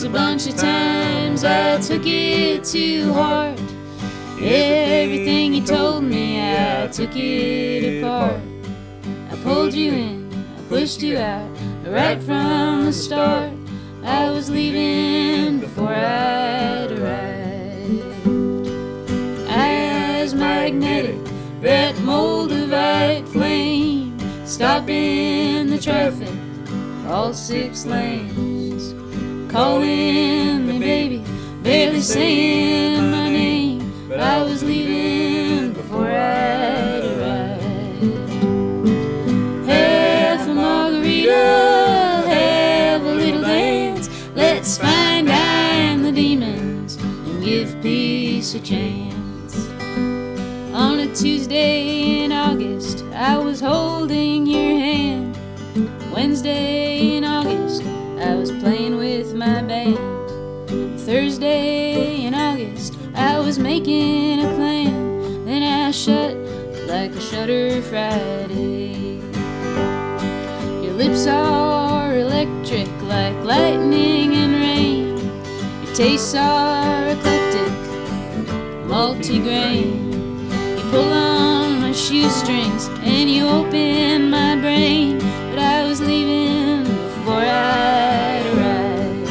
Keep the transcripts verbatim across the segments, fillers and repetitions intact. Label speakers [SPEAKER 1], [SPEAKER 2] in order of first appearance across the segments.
[SPEAKER 1] a bunch of times I took it to heart. Everything you told me, I took it apart. I pulled you in, I pushed you out, right from the start. I was leaving before I'd arrived. Eyes magnetic, that Moldavite flame, stopping the traffic, all six lanes. Calling me baby, barely saying my name, but I was leaving before I'd arrived. Half a margarita, have a little dance. Let's find I'm the demons and give peace a chance. On a Tuesday in August, I was holding your hand. Wednesday in August, I was playing with my band. Thursday in August, I was making a plan. Then I shut like a shutter Friday. Your lips are electric like lightning and rain. Your tastes are eclectic, multi-grain. You pull on my shoestrings and you open my brain. But I was leaving before I'd arrived.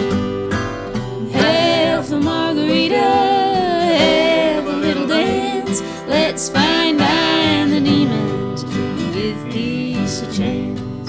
[SPEAKER 1] Half a margarita, have a little dance. Let's find I'm the demons and give peace a chance.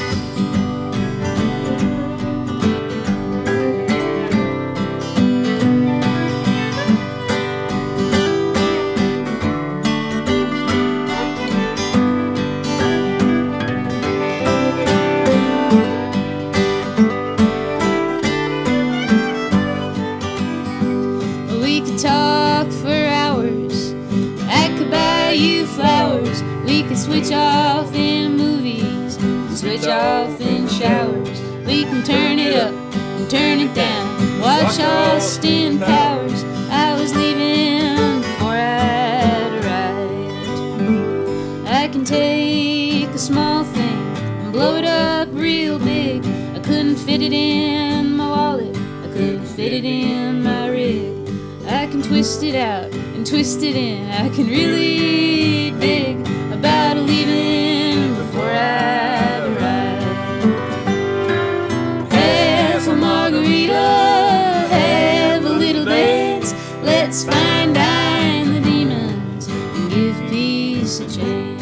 [SPEAKER 1] We could talk for hours, I could buy you flowers. We could switch off in movies, switch off in showers. We can turn it up and turn it down, watch Austin Powers. I was leaving before I'd arrived. I can take a small thing and blow it up real big. I couldn't fit it in my wallet, I couldn't fit it in my rig. I can twist it out and twist it in. I can really dig about leaving before I'd arrived. Half a margarita, have a little dance. Let's find I'm the demons and give peace a chance.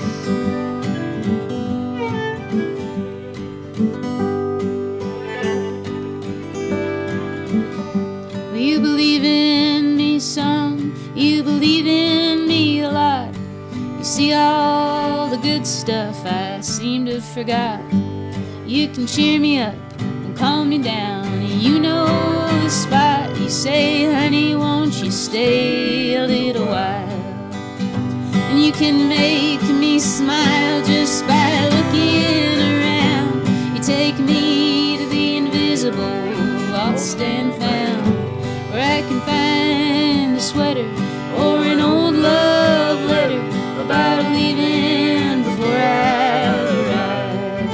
[SPEAKER 1] Will you believe in me some? You believe in me a lot. You see all the good stuff I seem to have forgot. You can cheer me up and calm me down. You know the spot. You say, honey, won't you stay a little while? And you can make me smile just by looking around. You take me to the invisible, lost and found, where I can find a sweater or an old love letter about leaving before I arrive.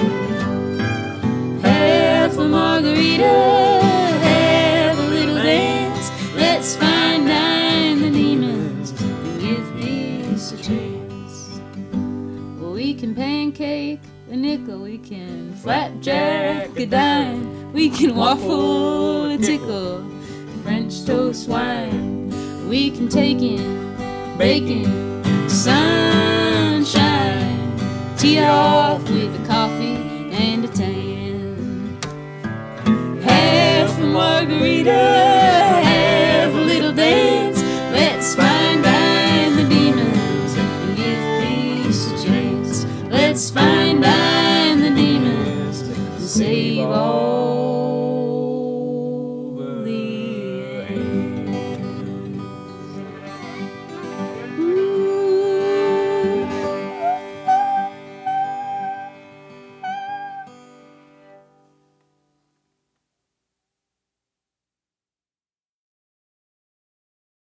[SPEAKER 1] Half a margarita, have a little dance. Let's find I'm the demons and give peace a chance. Well, we can pancake a nickel, we can flapjack a dime, we can waffle a tickle, French toast wine. We can take in bacon, sunshine, tee it off with a coffee and a tan. Half a margarita,